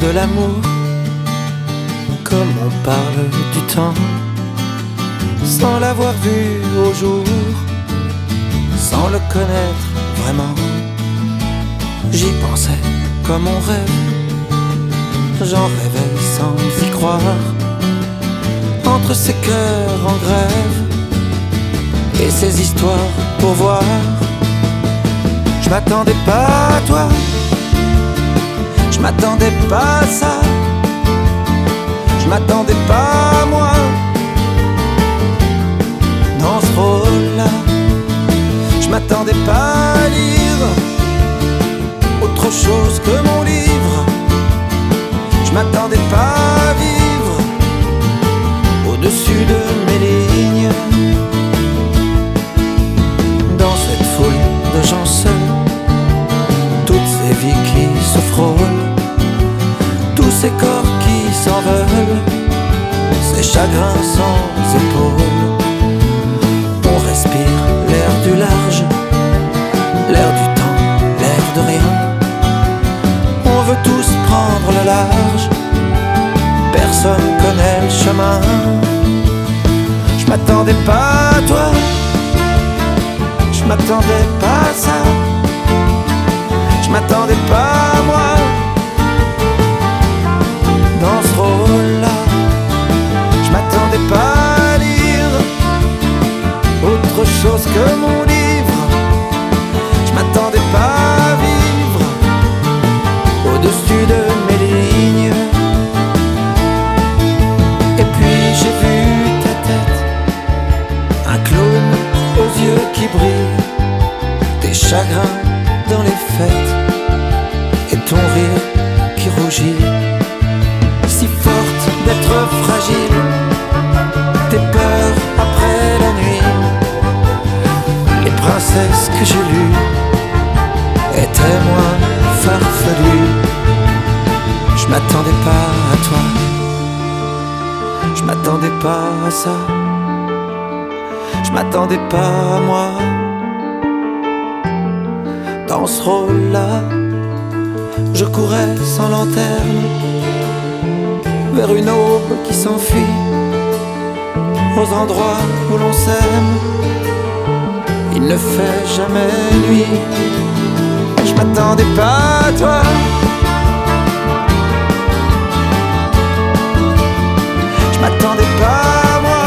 de l'amour, comme on parle du temps, sans l'avoir vu au jour, sans le connaître vraiment. J'y pensais comme on rêve, j'en rêvais sans y croire, entre ces cœurs en grève et ces histoires pour voir. Je m'attendais pas à toi, je m'attendais pas à ça, je m'attendais pas à moi dans ce rôle-là. Je m'attendais pas à lire autre chose que mon livre, je m'attendais pas à vivre au-dessus de mes lignes. Dans cette foule de gens seuls, toutes ces vies qui se frôlent, tous ces corps qui s'en veulent, ces chagrins sans épaules. On respire l'air du large, l'air du temps, l'air de rien. On veut tous prendre le large, personne connaît le chemin. Je m'attendais pas à toi, je m'attendais pas à ça, je m'attendais pas à moi dans ce rôle-là. Je m'attendais pas à lire autre chose que mon livre, je m'attendais pas à vivre au-dessus de mes lignes. Et puis j'ai vu ta tête, un clown aux yeux qui brillent, tes chagrins dans les fêtes et ton rire qui rougit, si forte d'être fragile, tes peurs après la nuit. Les princesses que j'ai lues étaient moins farfelues. Je m'attendais pas à toi, je m'attendais pas à ça, je m'attendais pas à moi dans ce rôle-là. Je courais sans lanterne vers une aube qui s'enfuit, aux endroits où l'on s'aime il ne fait jamais nuit. Je m'attendais pas à toi, je m'attendais pas à moi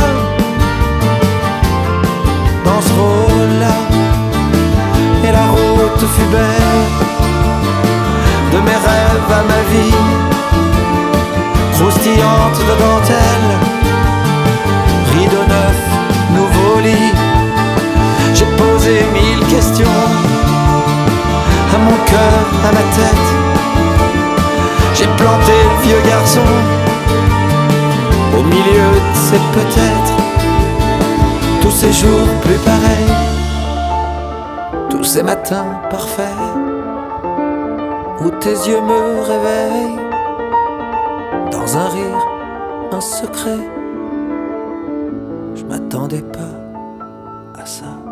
dans ce rôle-là. Et la route fut belle, de mes rêves à ma vie, croustillante de dentelle, rideau neuf, nouveau lit. J'ai posé 1000 questions à mon cœur, à ma tête. J'ai planté le vieux garçon au milieu de ces peut-être, tous ces jours plus pareils, tous ces matins parfaits où tes yeux me réveillent dans un rire, un secret. Je m'attendais pas à ça.